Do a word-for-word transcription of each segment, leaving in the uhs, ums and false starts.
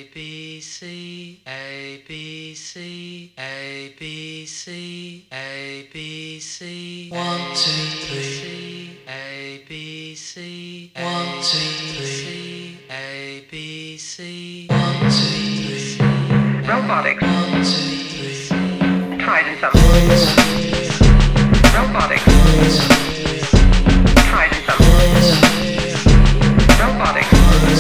B C A B C A B C A B C one two three A B C one two three A B C one two three Robotics. one two three Tried in some. Robotics. Tried in some. Robotics.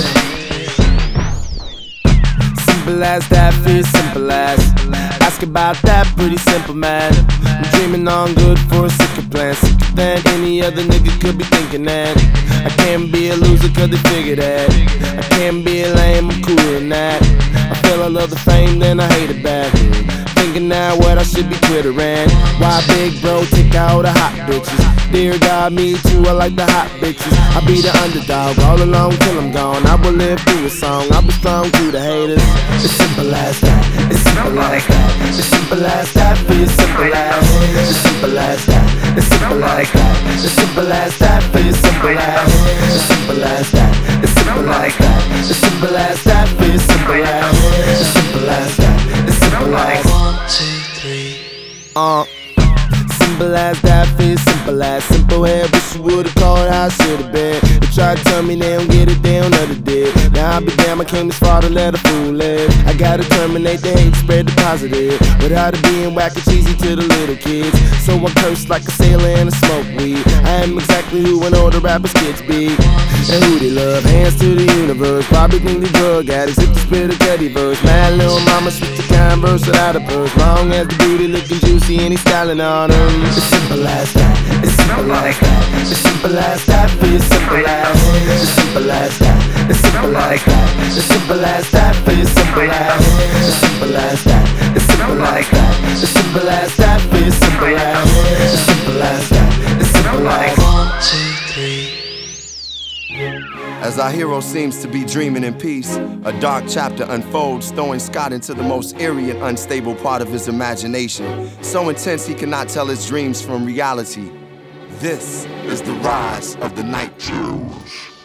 Simple as that, feel simple as. Ask about that, pretty simple man. I'm dreaming on good for a sicker plan. Sicker than any other nigga could be thinking that. I can't be a loser cause they figure that. I can't be a lame, I'm cooler than that. I feel I love the fame, then I hate it back. Thinking now what I should be twittering. Why big bro take out the hot bitches? Dear God, me too, I like the hot bitches. I be the underdog all along till I'm gone. I will live through a song, I'll be strong to the haters. It's simple as that, it's simple as that. It's simple as that, feel simple as. It's simple as that, it's simple as that. It's simple as that, feel simple as. It's simple as that, it's simple as that. It's simple as that, feel simple as. It's simple as that, it's simple as. one two three Uh, simple as that, feel simple as. Simple head, wish you would've called how I should've been. They try to tell me they don't get it, they don't know they did. Now I be damn, I came this far to let a fool live. I gotta terminate the hate, spread the positive. Without it being whack and cheesy to the little kids. So I curse like a sailor and I smoke weed. I am exactly who an older rappers kids be. And who they love, hands to the universe. Probably think they drug addicts if they spit a cutty verse. Mad little mama, switch the converse without a purse. Long as the booty looking juicy and he's styling on them. It's simple as that, it's simple as that. It's simple as that, feel simple as. It's simple as that, it's simple as that. It's simple as that, feel simple as. It's simple as that, it's simple as that. It's simple as that, feel simple as. It's simple as that, it's simple as. one two three As our hero seems to be dreaming in peace, a dark chapter unfolds, throwing Scott into the most eerie and unstable part of his imagination, so intense he cannot tell his dreams from reality. This is the rise of the Night Terrors.